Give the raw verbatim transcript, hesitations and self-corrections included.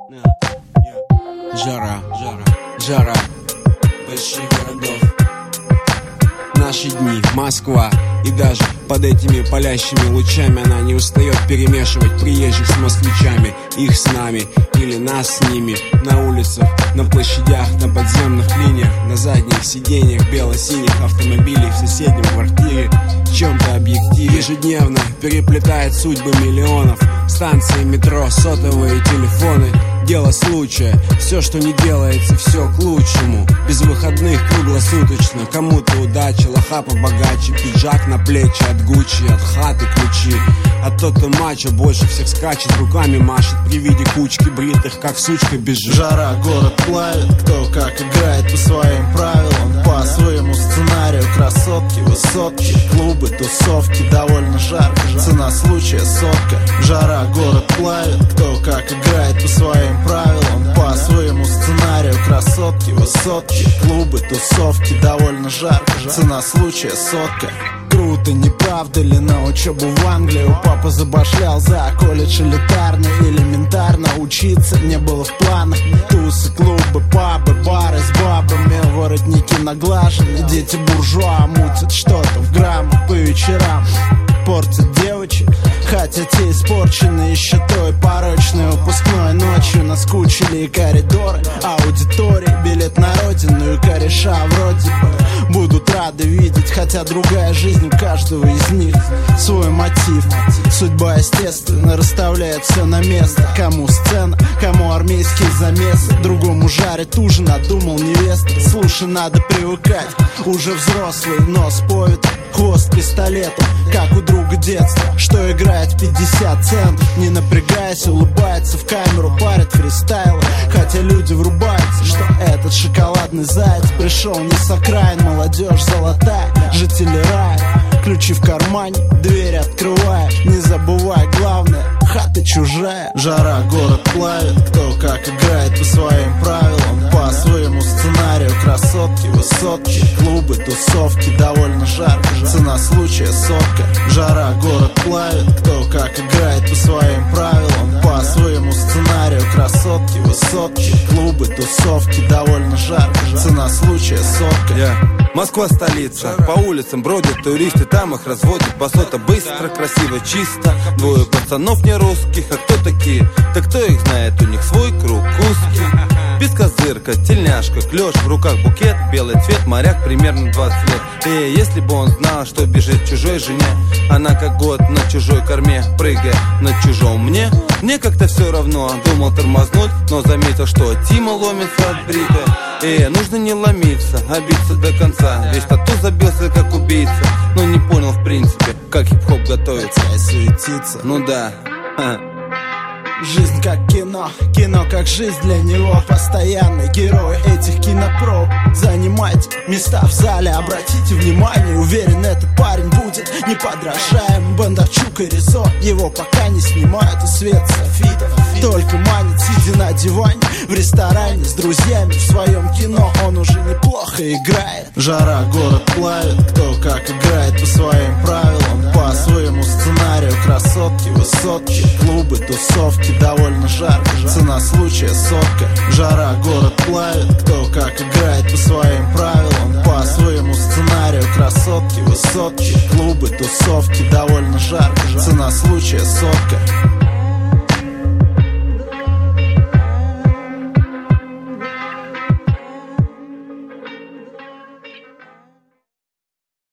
Жара, жара, жара больших городов. Наши дни, Москва. И даже под этими палящими лучами она не устает перемешивать приезжих с москвичами. Их с нами или нас с ними. На улицах, на площадях, на подземных линиях, на задних сиденьях бело-синих автомобилей в соседнем квартире. В чем-то объективе ежедневно переплетает судьбы миллионов. Станции метро, сотовые телефоны. Дело случая, все, что не делается, все к лучшему. Без выходных круглосуточно. Кому-то удача, лоха побогаче. Пиджак на плечи, от Гуччи, от хаты ключи. А тот, кто мачо, больше всех скачет, руками машет при виде кучки бритых, как сучка бежит. Жара, город плавит, кто как играет по своим правилам, по своему сценарию. Красотки, высотки, клубы, тусовки, довольно жарко. Цена случая сотка. Жара, город плавит, кто как играет по своим правилам, по своему сценарию. Красотки, высотки, клубы, тусовки, довольно жарко. Цена случая сотка. Круто, не правда ли, на учебу в Англию папа забашлял за колледж элитарный. Элементарно учиться не было в планах. Тусы, клубы, пабы, бары с бабами, воротники наглажены. Дети буржуа мутят что-то в граммах по вечерам. Портят девочек, хотя те испорчены еще той порочной выпускной ночью. Наскучили и коридоры, аудитории, билет на родину и кореша вроде бы будут рады видеть, хотя другая жизнь у каждого из них свой мотив. Судьба, естественно, расставляет все на место. Кому сцена, кому армейские замесы, другому жарит ужин, надумал невеста. Слушай, надо привыкать, уже взрослый, нос по ветру, хвост пистолетом, как у друга детства, что играет пятьдесят центов. Не напрягаясь, улыбается в камеру, парит фристайлы, хотя люди врубаются, что этот шоколадный заяц пришел не с окраин. Молодежь золотая, жители рая, ключи в кармане, двери открывая. Не забывай, главное, хата чужая. Жара, город плавит, кто как играет по своим правилам, по своему сценарию. Красотки, высотки, клубы, тусовки, довольно жарко. Цена случая сотка. Жара, город плавит, кто как играет по своим правилам, по своему сценарию. Красотки, высотки, клубы, тусовки, довольно жарко. Цена случая сотка. Yeah. Москва столица, по улицам бродят туристы, там их разводят басота быстро, красиво, чисто. Двое пацанов не русских, а кто такие? Да кто их знает, у них свой круг узкий. Бескозырка, тельняшка, клёш, в руках букет, белый цвет, моряк, примерно двадцать лет. И если бы он знал, что бежит чужой жене, она как год на чужой корме, прыгая на чужом мне. Мне как-то все равно, думал тормознуть, но заметил, что Тима ломится от брига. И нужно не ломиться, а биться до конца. Весь тату забился как убийца, но не понял в принципе, как хип-хоп готовится и суетиться. Ну да, ха. Жизнь как кино, кино как жизнь для него. Постоянный герой этих кинопроб. Занимайте места в зале, обратите внимание. Уверен, этот парень будет неподражаем. Бондарчук и Ризо его пока не снимают. И свет софитов только манит, сидя на диване в ресторане с друзьями. В своем кино он уже неплохо играет. Жара, город плавит, кто как играет по своим правилам, по своему сценарию. Красотки, высотки, клубы, тусовки, довольно жарко. Цена случая сотка. Жара, город плавит, кто как играет по своим правилам, по своему сценарию. Красотки, высотки, клубы, тусовки, довольно жарко. Цена случая сотка.